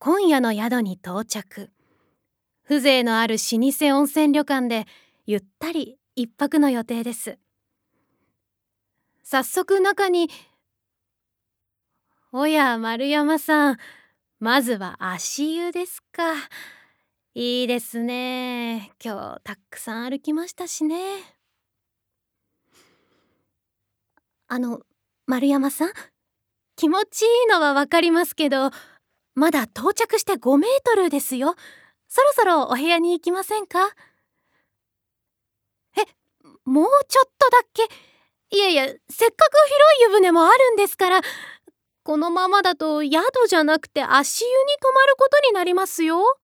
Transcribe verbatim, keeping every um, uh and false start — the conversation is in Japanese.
今夜の宿に到着。風情のある老舗温泉旅館でゆったり一泊の予定です。早速中に。おや丸山さん、まずは足湯ですか。いいですね。今日たくさん歩きましたしね。あの丸山さん、気持ちいいのはわかりますけど、まだ到着してごメートルですよ。そろそろお部屋に行きませんか？え、もうちょっとだけ。いやいや、せっかく広い湯船もあるんですから。このままだと宿じゃなくて足湯に泊まることになりますよ。